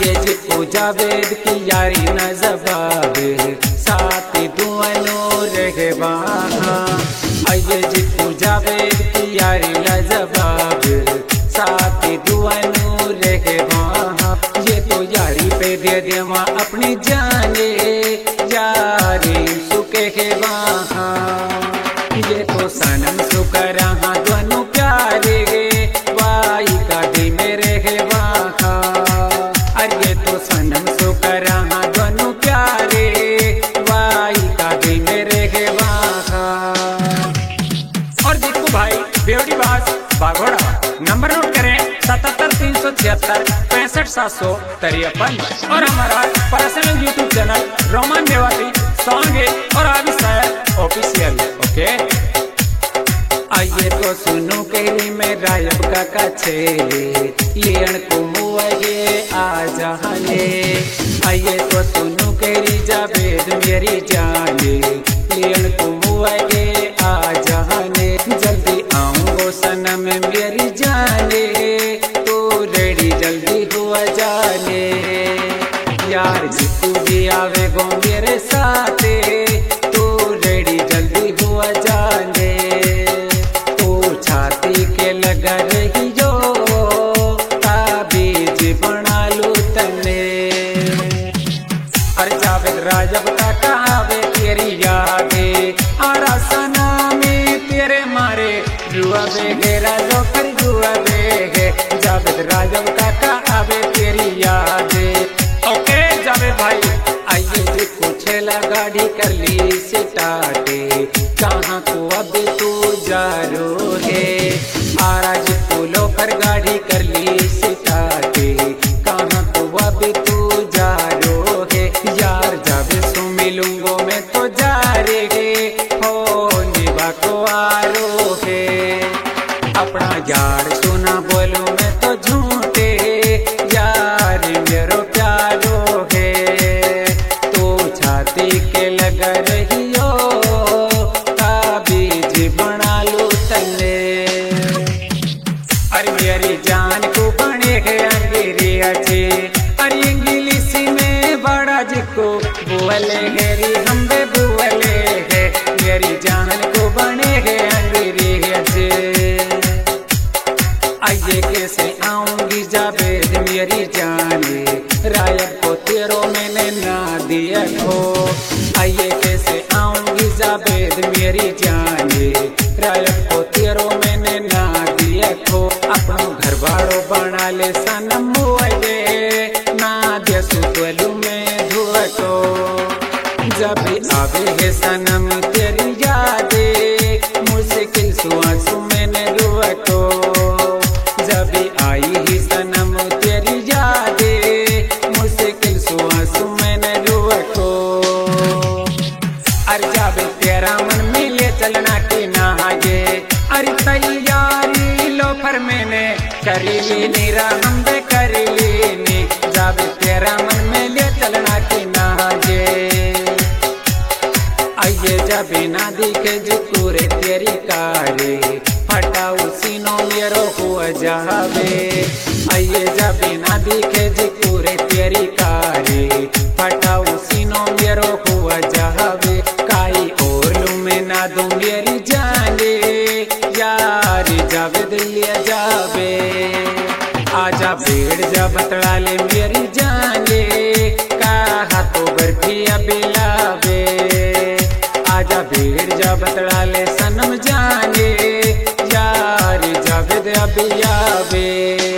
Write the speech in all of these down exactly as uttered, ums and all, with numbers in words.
आइए जी पूजा वेद की यारी न जवाब साथी दुआनो रहे वहाँ। आइए जी पूजा वेद की यारी न जवाब साथी दुआनो रहे वहाँ। ये तो यारी पे दे देवा अपनी जाने यारी सुखे है वहाँ। ये तो सनम सुकरा दोनों प्यारे वाई का दी मेरे है वहाँ। अरे तो सनम सुकरा दोनों प्यारे वाई का दी मेरे है वहाँ। और देखो भाई बेवड़ी बास बाघोड़ा नंबर नोट करें सतहत्तर तीन सौ छिहत्तर पैंसठ सात सौ तिरपन। और हमारा personal YouTube channel Roman Mewati song है और अभी शायद ऑफिशियल। ओके आइए तो सुनो केरी में रायब का कछेले लेन को मुआये आ जहाने। आइए तो सुनो केरी जावेद मेरी जाने लेन को मुआये आ जहाने। जल्दी आऊंगो सनम मेरी जाने तो रेडी जल्दी हुआ जाने। यार जितू भी आवे गो मेरे साथे तो रेडी जल्दी हुआ जाने। के लगा रही जो ताबीज बना लू तने। अरे जावेद राजब का कहावे तेरी यादे आरा सना में तेरे मारे जुआ बेगे राजो कर जुआ बेगे। जावेद राजब का कहावे तेरी यादे। ओके जावेद भाई आइए जी पूछेला गाड़ी कर ली सिटाटे कहाँ को अब तू जा रो है। आराज फूलों पर गाड़ी कर ली सितारे कहाँ तो अब तू जा रो है। यार जब सो मिलूंगो मैं तो जा रे हो निभा को आ रो है। अपना यार सुना बोलूं मैं तो झूठे यार मेरो प्यारो है। तो छाती के लगा रही हो ताबीज बना लो तने। अरे मेरी जान को बने गए अंगेरी अच्छे। अरे इंग्लिश में बड़ा जिको बुअले गेरी हम बे बुअले है। मेरी जान को बने गए अंगेरी अच्छे। आइए कैसे आऊंगी जावेद मेरी जाने रायब को तेरो मैंने ना दिया खो। आइए कैसे आऊंगी जावेद मेरी जाने रायब को तेरो मैंने ना दिया खो। अपनो घर बाड़ो बना ले सनम मुआये ना दे सुतलू में धुआको। जब आवे है सनम तेरी यादे मुश्किल सुआंसू मैंने रुआको। जब आई ही सनम तेरी यादे मुश्किल सुआंसू मैंने रुआको। अरे जावे तेरा मन में ले चलना के नहागे। अरे तैयारी लो पर मैंने करी ली राम बे करी ली। जब तेरा मन में ले चलना के नहागे। आइए जब ना दिखे जो पूरे तेरी कारे हटाओ सीनो मेरो हुआ जावे। आइए जब ना दिखे जो पूरे तेरी कारे हटाओ सीनो मेरो हुआ जावे। काई और लू में ना दूं मेरी जाने यारी जावेद लिया जावे। आजा भेड़ जा बतला ले मेरी जाने कहा तो बर्फी अबिलावे। आजा भेड़ जा बतला ले सनम जाने यारी जावेद अबियावे।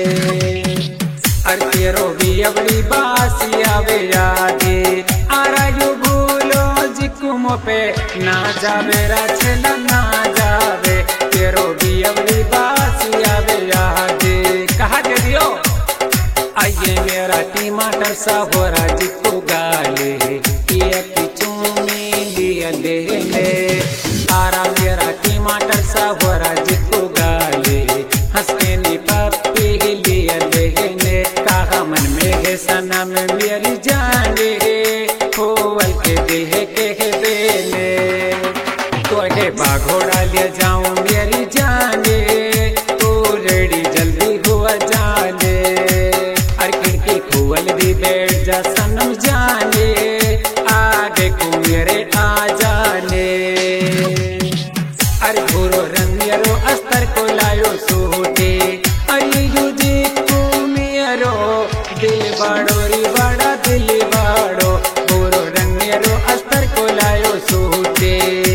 अरे तेरो भी अबड़ी बासी आवे यादे आरा यू भूलो जिकुमो पे ना जावे राछला ना जावे। तेरो भी अबड़ी बासी आवे यादे कहा दे दियो। आइए मेरा टमाटर सा हो राजी को गाले ये चूमी लिया दे ले। आरा मेरा टमाटर सा हो राजी को गाले हंस के नी पप्पी लिया दे ले। कहा मन में है सनम मेरी जाने खोवल के देह के देने। तो है बाघोड़ा ले जाऊं मेरी जाने तो रेडी जल्दी हुआ जाने। अरे खिड़की खोल दी जा सनम जाने, आगे को मेरे आ जाने। अरे भूरो रंग मेरो अस्तर को लायो सूटे, अरे युजी को मेरो दिल बाड़ो री बाड़ा दिल बाड़ो, भूरो रंग मेरो अस्तर को लायो सूटे।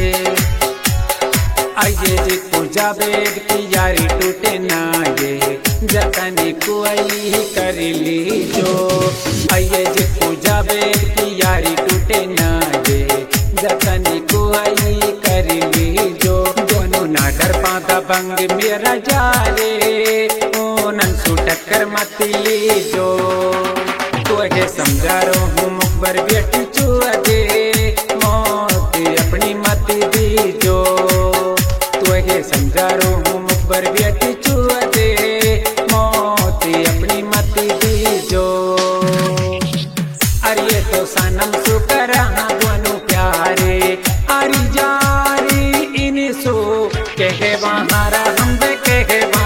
आइए जी पूजा बेद की यारी टूटे ना ये, जतनी कुआई कर ली जो। आइए जी पूजा बेद की यारी टूटे ना ये, जतनी कुआई कर ली जो। दोनों ना डर पाता बंग मेरा जाले, ओ नंसू टक्कर मत ली जो। तुझे समझा रो हूँ मुखबर बेटी चुआ दे, मौत अपनी मत दी जो। तुझे समझा रो हूँ मुखबर बेटी चुआ दे, मौत अपनी मत दी जो। अरे तो सनम सुकर दोनों प्यारे, अरे जारी इन सो कहे वहारा हम कहे